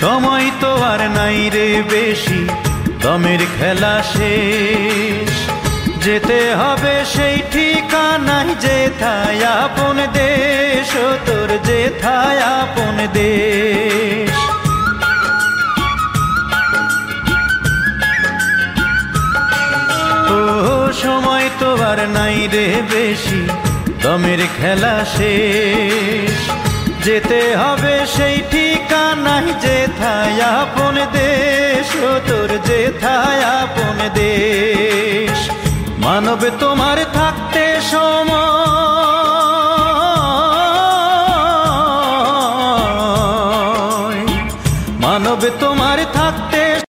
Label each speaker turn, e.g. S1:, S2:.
S1: সময় তো আর নাই রে বেশি, দমের খেলা শেষ। যেতে হবে সেই ঠিকানায় যেথায় আপন দেশ, ও তোর যেথায় আপন দেশ। ও সময় তো আর নাই রে বেশি, দমের খেলা শেষ। যেতে হবে সেই ঠিকানায় যেথায় আপন দেশ, ও তোর যেথায় আপন দেশ। মানবে তোমার থাকতে সময়